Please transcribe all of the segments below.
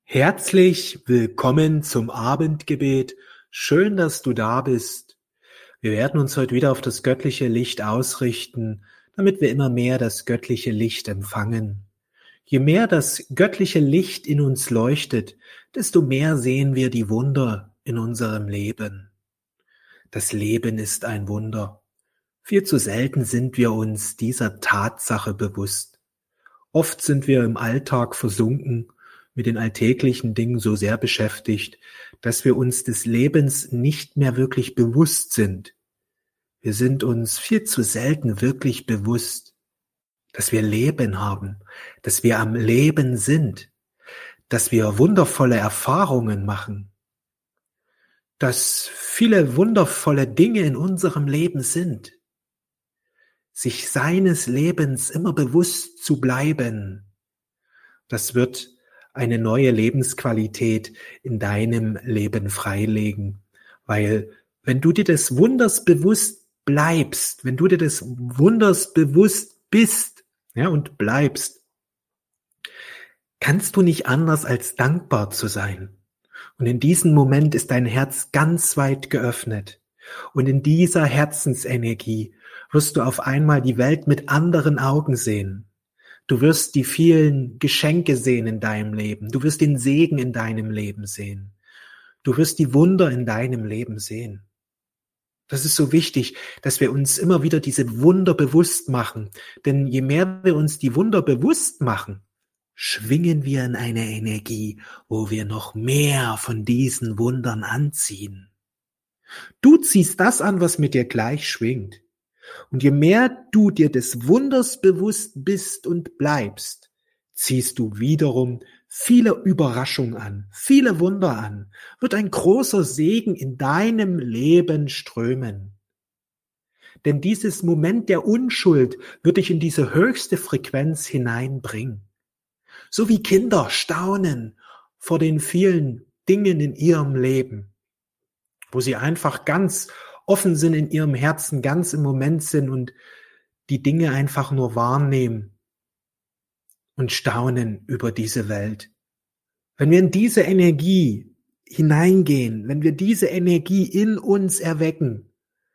Herzlich willkommen zum Abendgebet. Schön, dass du da bist. Wir werden uns heute wieder auf das göttliche Licht ausrichten, damit wir immer mehr das göttliche Licht empfangen. Je mehr das göttliche Licht in uns leuchtet, desto mehr sehen wir die Wunder in unserem Leben. Das Leben ist ein Wunder. Viel zu selten sind wir uns dieser Tatsache bewusst. Oft sind wir im Alltag versunken, mit den alltäglichen Dingen so sehr beschäftigt, dass wir uns des Lebens nicht mehr wirklich bewusst sind. Wir sind uns viel zu selten wirklich bewusst, dass wir Leben haben, dass wir am Leben sind, dass wir wundervolle Erfahrungen machen, dass viele wundervolle Dinge in unserem Leben sind. Sich seines Lebens immer bewusst zu bleiben, das wird eine neue Lebensqualität in deinem Leben freilegen. Weil wenn du dir des Wunders bewusst bleibst, wenn du dir des Wunders bewusst bist, und bleibst, kannst du nicht anders als dankbar zu sein. Und in diesem Moment ist dein Herz ganz weit geöffnet. Und in dieser Herzensenergie wirst du auf einmal die Welt mit anderen Augen sehen. Du wirst die vielen Geschenke sehen in deinem Leben. Du wirst den Segen in deinem Leben sehen. Du wirst die Wunder in deinem Leben sehen. Das ist so wichtig, dass wir uns immer wieder diese Wunder bewusst machen. Denn je mehr wir uns die Wunder bewusst machen, schwingen wir in eine Energie, wo wir noch mehr von diesen Wundern anziehen. Du ziehst das an, was mit dir gleich schwingt. Und je mehr du dir des Wunders bewusst bist und bleibst, ziehst du wiederum viele Überraschungen an, viele Wunder an, wird ein großer Segen in deinem Leben strömen. Denn dieses Moment der Unschuld wird dich in diese höchste Frequenz hineinbringen. So wie Kinder staunen vor den vielen Dingen in ihrem Leben, wo sie einfach ganz offen sind in ihrem Herzen, ganz im Moment sind und die Dinge einfach nur wahrnehmen und staunen über diese Welt. Wenn wir in diese Energie hineingehen, wenn wir diese Energie in uns erwecken,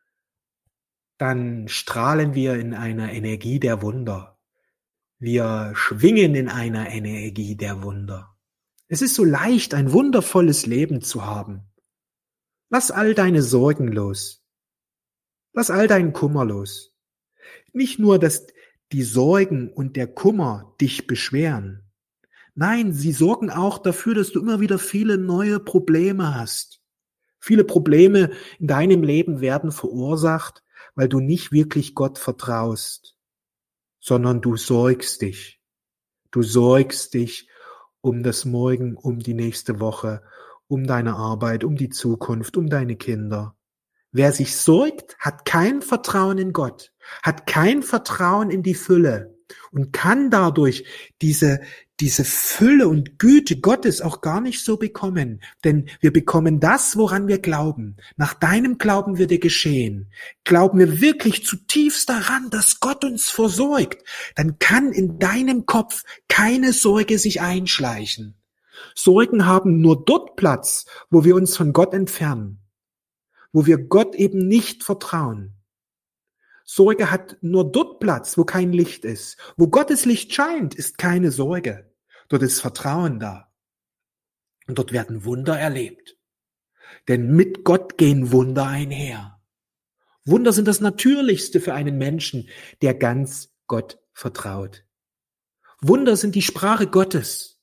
dann strahlen wir in einer Energie der Wunder. Wir schwingen in einer Energie der Wunder. Es ist so leicht, ein wundervolles Leben zu haben. Lass all deine Sorgen los. Lass all deinen Kummer los. Nicht nur, dass die Sorgen und der Kummer dich beschweren. Nein, sie sorgen auch dafür, dass du immer wieder viele neue Probleme hast. Viele Probleme in deinem Leben werden verursacht, weil du nicht wirklich Gott vertraust, sondern du sorgst dich. Du sorgst dich um das Morgen, um die nächste Woche, um deine Arbeit, um die Zukunft, um deine Kinder. Wer sich sorgt, hat kein Vertrauen in Gott, hat kein Vertrauen in die Fülle und kann dadurch diese Fülle und Güte Gottes auch gar nicht so bekommen. Denn wir bekommen das, woran wir glauben. Nach deinem Glauben wird dir geschehen. Glauben wir wirklich zutiefst daran, dass Gott uns versorgt, dann kann in deinem Kopf keine Sorge sich einschleichen. Sorgen haben nur dort Platz, wo wir uns von Gott entfernen, wo wir Gott eben nicht vertrauen. Sorge hat nur dort Platz, wo kein Licht ist. Wo Gottes Licht scheint, ist keine Sorge. Dort ist Vertrauen da. Und dort werden Wunder erlebt. Denn mit Gott gehen Wunder einher. Wunder sind das Natürlichste für einen Menschen, der ganz Gott vertraut. Wunder sind die Sprache Gottes.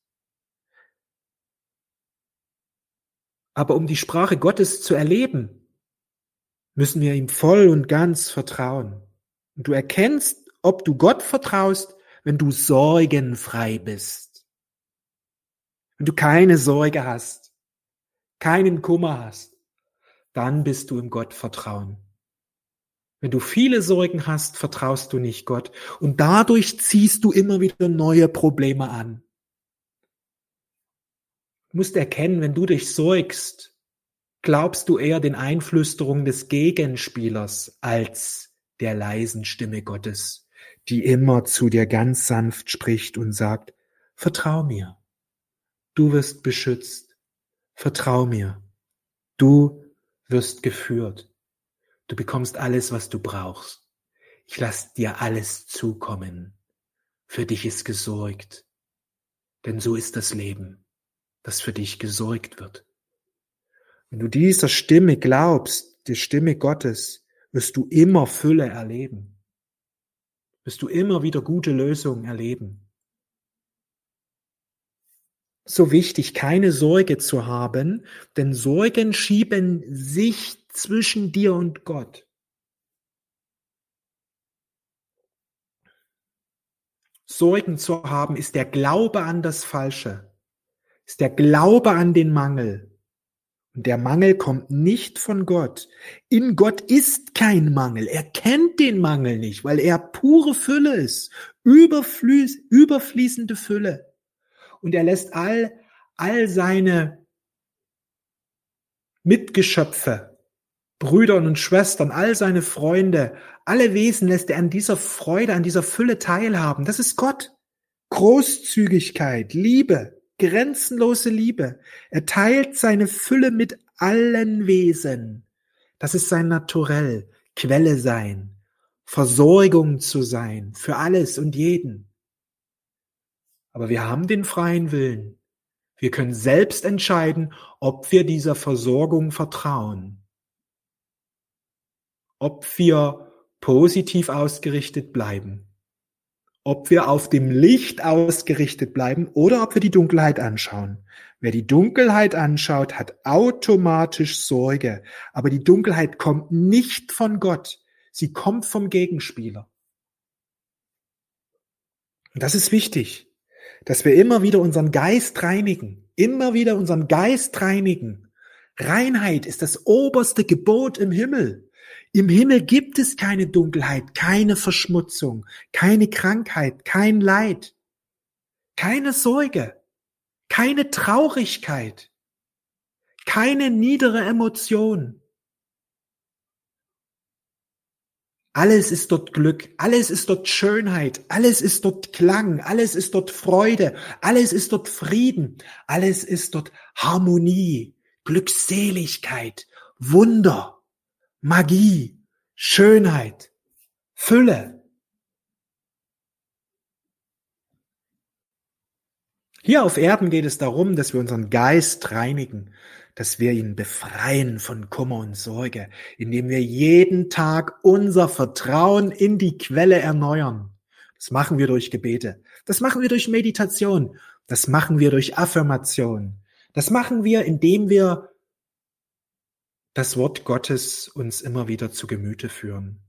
Aber um die Sprache Gottes zu erleben, müssen wir ihm voll und ganz vertrauen. Und du erkennst, ob du Gott vertraust, wenn du sorgenfrei bist. Wenn du keine Sorge hast, keinen Kummer hast, dann bist du im Gottvertrauen. Wenn du viele Sorgen hast, vertraust du nicht Gott. Und dadurch ziehst du immer wieder neue Probleme an. Du musst erkennen, wenn du dich sorgst, glaubst du eher den Einflüsterungen des Gegenspielers als der leisen Stimme Gottes, die immer zu dir ganz sanft spricht und sagt, vertrau mir. Du wirst beschützt. Vertrau mir. Du wirst geführt. Du bekommst alles, was du brauchst. Ich lasse dir alles zukommen. Für dich ist gesorgt. Denn so ist das Leben, dass für dich gesorgt wird. Wenn du dieser Stimme glaubst, der Stimme Gottes, wirst du immer Fülle erleben. Wirst du immer wieder gute Lösungen erleben. So wichtig, keine Sorge zu haben, denn Sorgen schieben sich zwischen dir und Gott. Sorgen zu haben ist der Glaube an das Falsche, ist der Glaube an den Mangel. Und der Mangel kommt nicht von Gott. In Gott ist kein Mangel. Er kennt den Mangel nicht, weil er pure Fülle ist, überfließende Fülle. Und er lässt all seine Mitgeschöpfe, Brüder und Schwestern, all seine Freunde, alle Wesen lässt er an dieser Freude, an dieser Fülle teilhaben. Das ist Gott. Großzügigkeit, Liebe, grenzenlose Liebe. Er teilt seine Fülle mit allen Wesen. Das ist sein Naturell, Quelle sein, Versorgung zu sein für alles und jeden. Aber wir haben den freien Willen. Wir können selbst entscheiden, ob wir dieser Versorgung vertrauen. Ob wir positiv ausgerichtet bleiben. Ob wir auf dem Licht ausgerichtet bleiben oder ob wir die Dunkelheit anschauen. Wer die Dunkelheit anschaut, hat automatisch Sorge. Aber die Dunkelheit kommt nicht von Gott. Sie kommt vom Gegenspieler. Und das ist wichtig, dass wir immer wieder unseren Geist reinigen. Immer wieder unseren Geist reinigen. Reinheit ist das oberste Gebot im Himmel. Im Himmel gibt es keine Dunkelheit, keine Verschmutzung, keine Krankheit, kein Leid, keine Sorge, keine Traurigkeit, keine niedere Emotion. Alles ist dort Glück, alles ist dort Schönheit, alles ist dort Klang, alles ist dort Freude, alles ist dort Frieden, alles ist dort Harmonie, Glückseligkeit, Wunder. Magie, Schönheit, Fülle. Hier auf Erden geht es darum, dass wir unseren Geist reinigen, dass wir ihn befreien von Kummer und Sorge, indem wir jeden Tag unser Vertrauen in die Quelle erneuern. Das machen wir durch Gebete, das machen wir durch Meditation, das machen wir durch Affirmation, das machen wir, indem wir das Wort Gottes uns immer wieder zu Gemüte führen.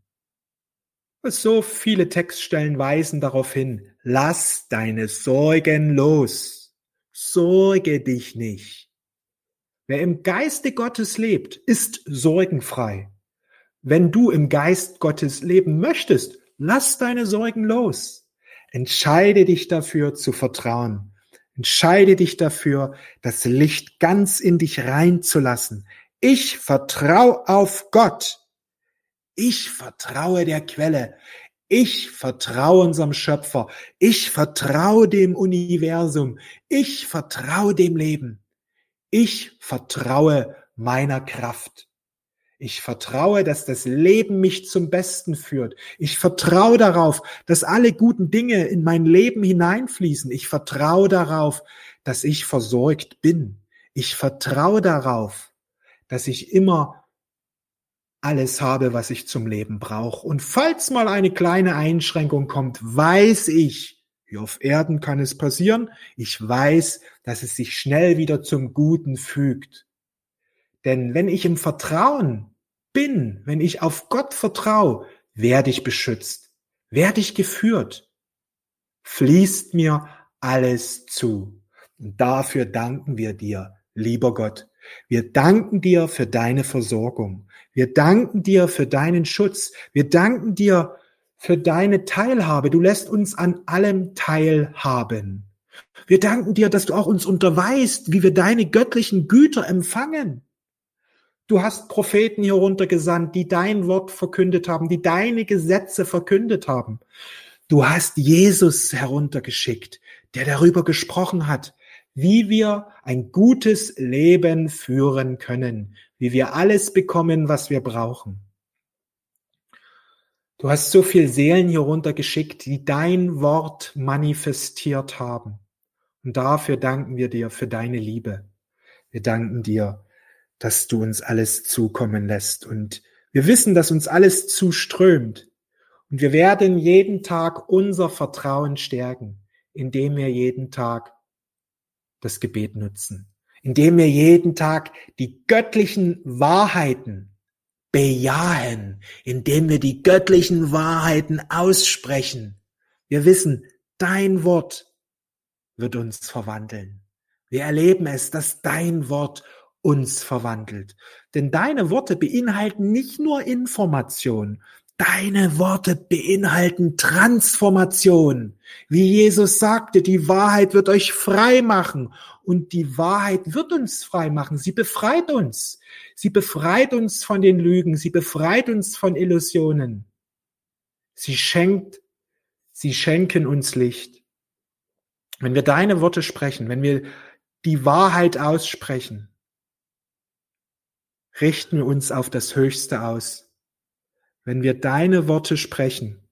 So viele Textstellen weisen darauf hin, lass deine Sorgen los, sorge dich nicht. Wer im Geiste Gottes lebt, ist sorgenfrei. Wenn du im Geist Gottes leben möchtest, lass deine Sorgen los. Entscheide dich dafür zu vertrauen. Entscheide dich dafür, das Licht ganz in dich reinzulassen. Ich vertraue auf Gott. Ich vertraue der Quelle. Ich vertraue unserem Schöpfer. Ich vertraue dem Universum. Ich vertraue dem Leben. Ich vertraue meiner Kraft. Ich vertraue, dass das Leben mich zum Besten führt. Ich vertraue darauf, dass alle guten Dinge in mein Leben hineinfließen. Ich vertraue darauf, dass ich versorgt bin. Ich vertraue darauf, dass ich immer alles habe, was ich zum Leben brauche. Und falls mal eine kleine Einschränkung kommt, weiß ich, hier auf Erden kann es passieren, ich weiß, dass es sich schnell wieder zum Guten fügt. Denn wenn ich im Vertrauen bin, wenn ich auf Gott vertraue, werde ich beschützt, werde ich geführt, fließt mir alles zu. Und dafür danken wir dir, lieber Gott. Wir danken dir für deine Versorgung. Wir danken dir für deinen Schutz. Wir danken dir für deine Teilhabe. Du lässt uns an allem teilhaben. Wir danken dir, dass du auch uns unterweist, wie wir deine göttlichen Güter empfangen. Du hast Propheten hier runtergesandt, die dein Wort verkündet haben, die deine Gesetze verkündet haben. Du hast Jesus heruntergeschickt, der darüber gesprochen hat, wie wir ein gutes Leben führen können, wie wir alles bekommen, was wir brauchen. Du hast so viele Seelen hier runtergeschickt, die dein Wort manifestiert haben. Und dafür danken wir dir für deine Liebe. Wir danken dir, dass du uns alles zukommen lässt. Und wir wissen, dass uns alles zuströmt. Und wir werden jeden Tag unser Vertrauen stärken, indem wir jeden Tag das Gebet nutzen, indem wir jeden Tag die göttlichen Wahrheiten bejahen, indem wir die göttlichen Wahrheiten aussprechen. Wir wissen, dein Wort wird uns verwandeln. Wir erleben es, dass dein Wort uns verwandelt. Denn deine Worte beinhalten nicht nur Information, deine Worte beinhalten Transformation. Wie Jesus sagte, die Wahrheit wird euch frei machen und die Wahrheit wird uns frei machen. Sie befreit uns. Sie befreit uns von den Lügen. Sie befreit uns von Illusionen. Sie schenken uns Licht. Wenn wir deine Worte sprechen, wenn wir die Wahrheit aussprechen, richten wir uns auf das Höchste aus. Wenn wir deine Worte sprechen,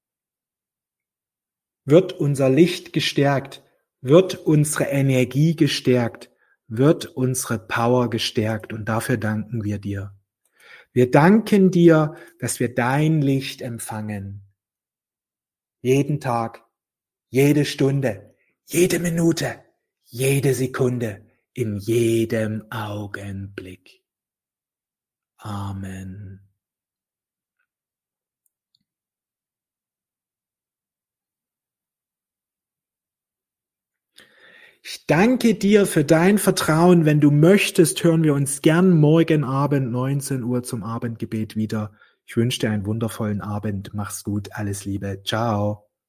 wird unser Licht gestärkt, wird unsere Energie gestärkt, wird unsere Power gestärkt und dafür danken wir dir. Wir danken dir, dass wir dein Licht empfangen. Jeden Tag, jede Stunde, jede Minute, jede Sekunde, in jedem Augenblick. Amen. Ich danke dir für dein Vertrauen. Wenn du möchtest, hören wir uns gern morgen Abend 19 Uhr zum Abendgebet wieder. Ich wünsche dir einen wundervollen Abend. Mach's gut. Alles Liebe. Ciao.